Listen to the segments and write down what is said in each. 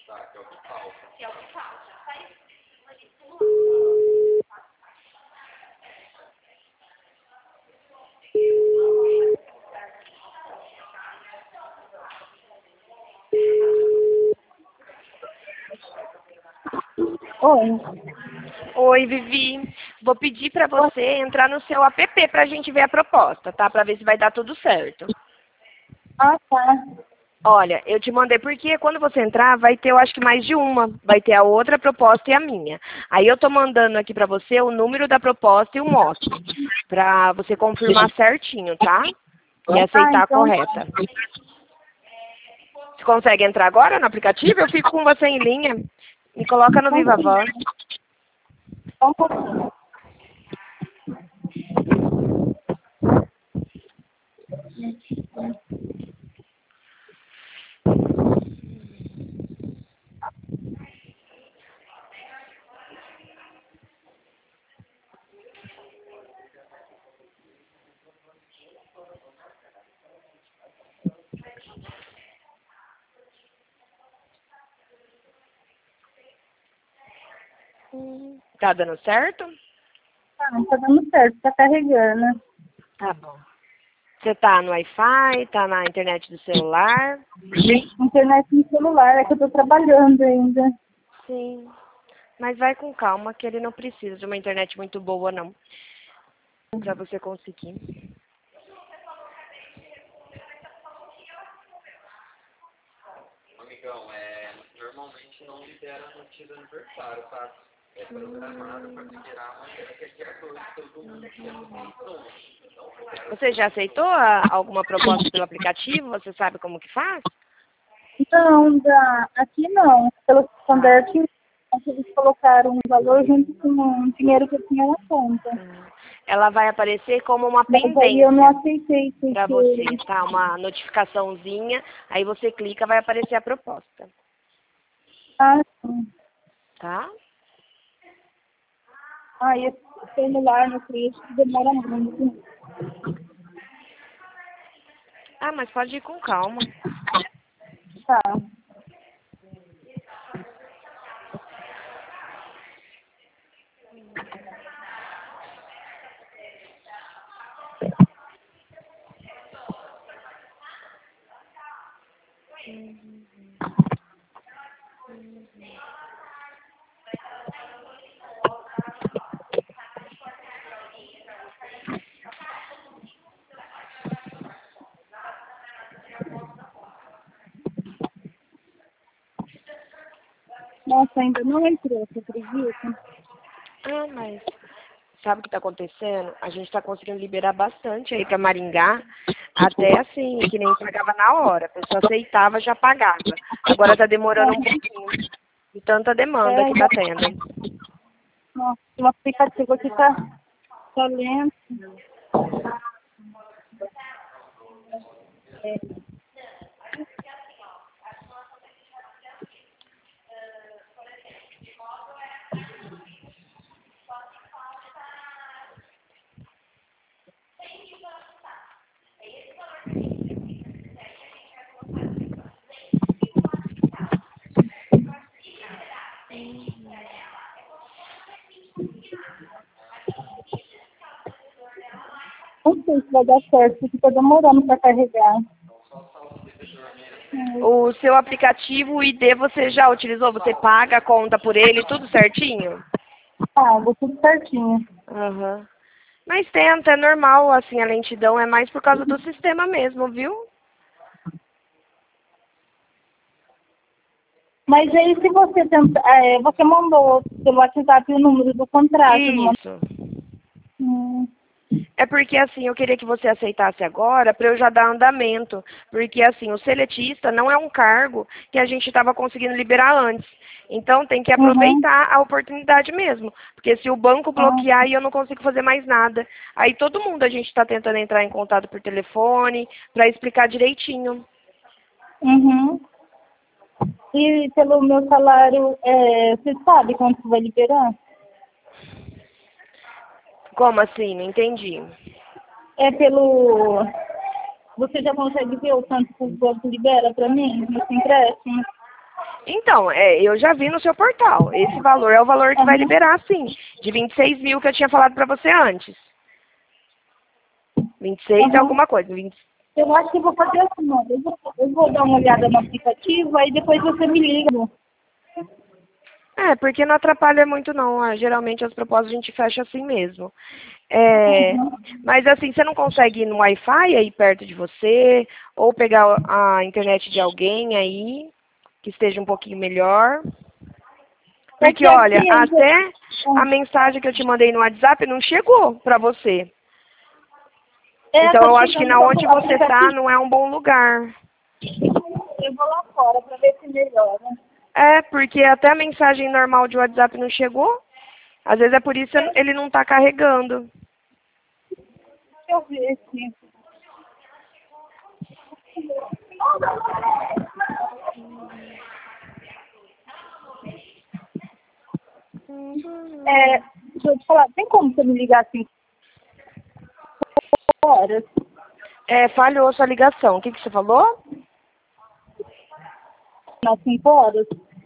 Que é o que falta. Oi. Oi, Vivi. Vou pedir para você entrar no seu app para a gente ver a proposta, tá? Para ver se vai dar tudo certo. Ah, tá. Olha, eu te mandei porque quando você entrar vai ter, eu acho que mais de uma. Vai ter a outra proposta e a minha. Aí eu tô mandando aqui para você o número da proposta e o MOC, para você confirmar certinho, tá? E aceitar a Então, correta. Você consegue entrar agora no aplicativo? Eu fico com você em linha. Me coloca no Viva Voz. só um pouquinho. Tá dando certo? Tá dando certo, tá carregando. Tá bom. Você tá no Wi-Fi, tá na internet do celular? Internet no celular, é que eu tô trabalhando ainda. Sim. Mas vai com calma, que ele não precisa de uma internet muito boa, não. Pra você conseguir. Amigão, normalmente não libera notícia de aniversário, tá? É programado para liberar amanhã, que é dia 2, todo mundo aceitou. Você já aceitou alguma proposta pelo aplicativo? Você sabe como que faz? Não, aqui não. Pelo standard, eles colocaram um valor junto com o dinheiro que eu tinha na conta. Ela vai aparecer como uma Mas aí eu não pendência aceitei, para porque... você, tá? Uma notificaçãozinha, aí você clica, vai aparecer a proposta, Ah, sim. tá? Esse celular no Cristo demora muito. Ah, mas pode ir com calma. Tá. Nossa, ainda não entrou, você acredita? Ah, mas sabe o que está acontecendo? A gente está conseguindo liberar bastante aí para Maringá. Até assim, que nem pagava na hora. A pessoa aceitava, já pagava. Agora está demorando um pouquinho. De tanta demanda que está tendo. Nossa, o aplicativo aqui tá lento. Não sei se vai dar certo, porque tá demorando para carregar. O seu aplicativo, o ID, você já utilizou? Você paga a conta por ele, tudo certinho? Pago, tudo certinho. Aham. Mas tenta, é normal, assim, a lentidão é mais por causa do sistema mesmo, viu? Mas aí se você tenta, você mandou pelo WhatsApp o número do contrato, não? Isso. É porque assim, eu queria que você aceitasse agora para eu já dar andamento. Porque assim, o seletista não é um cargo que a gente estava conseguindo liberar antes. Então tem que Uhum. aproveitar a oportunidade mesmo. Porque se o banco Ah, bloquear e eu não consigo fazer mais nada. Aí todo mundo a gente está tentando entrar em contato por telefone para explicar direitinho. uhum. E pelo meu salário, você sabe quanto vai liberar? Como assim? Não entendi. É pelo... Você já consegue ver o quanto que o banco libera para mim, nesse empréstimo? Então, eu já vi no seu portal. Esse valor é o valor que vai liberar, sim. De 26 mil que eu tinha falado pra você antes. 26 é alguma coisa. 20... Eu acho que eu vou fazer assim, ó. Eu vou dar uma olhada no aplicativo, aí depois você me liga. Porque não atrapalha muito não. Geralmente as propostas a gente fecha assim mesmo. Mas assim, você não consegue ir no Wi-Fi aí perto de você? Ou pegar a internet de alguém aí, que esteja um pouquinho melhor? Porque olha, até a mensagem que eu te mandei no WhatsApp não chegou pra você. Então eu acho que na onde você tá não é um bom lugar. Eu vou lá fora pra ver se melhora. Porque até a mensagem normal de WhatsApp não chegou. Às vezes é por isso que ele não tá carregando. Deixa eu ver aqui. Deixa eu te falar, tem como você me ligar assim 5 horas? Falhou a sua ligação. O que você falou? Nas 5 horas?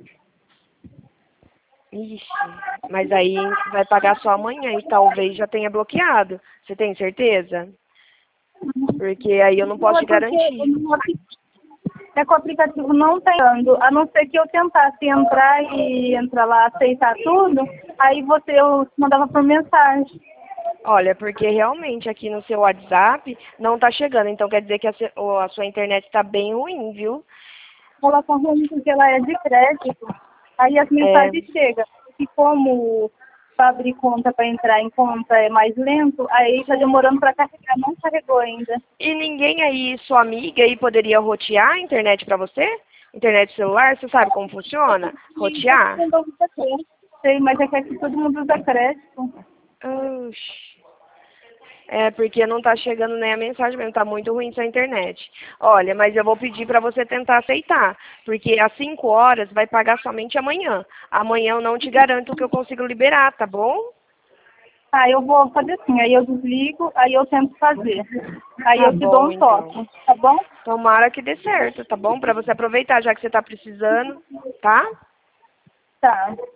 Ixi, mas aí vai pagar só amanhã e talvez já tenha bloqueado. Você tem certeza? Porque aí eu não posso te garantir. É que o aplicativo não tá dando, a não ser que eu tentasse entrar lá, aceitar tudo, aí eu mandava por mensagem. Olha, porque realmente aqui no seu WhatsApp não tá chegando, então quer dizer que a sua internet está bem ruim, viu? Ela tá ruim porque ela é de crédito, aí as mensagens chegam. E como abrir conta para entrar em conta é mais lento, aí tá demorando para carregar, não carregou ainda. E ninguém aí, sua amiga aí, poderia rotear a internet para você? Internet celular, você sabe como funciona? Rotear? Sei, mas é que aqui todo mundo usa crédito. Oxi. Porque não tá chegando nem a mensagem mesmo, tá muito ruim sua internet. Olha, mas eu vou pedir para você tentar aceitar, porque às 5 horas vai pagar somente amanhã. Amanhã eu não te garanto que eu consigo liberar, tá bom? Eu vou fazer assim, aí eu desligo, aí eu tento fazer. Aí Tá eu te dou um toque, então. tá bom? Tomara que dê certo, tá bom? Para você aproveitar, já que você tá precisando, tá? Tá.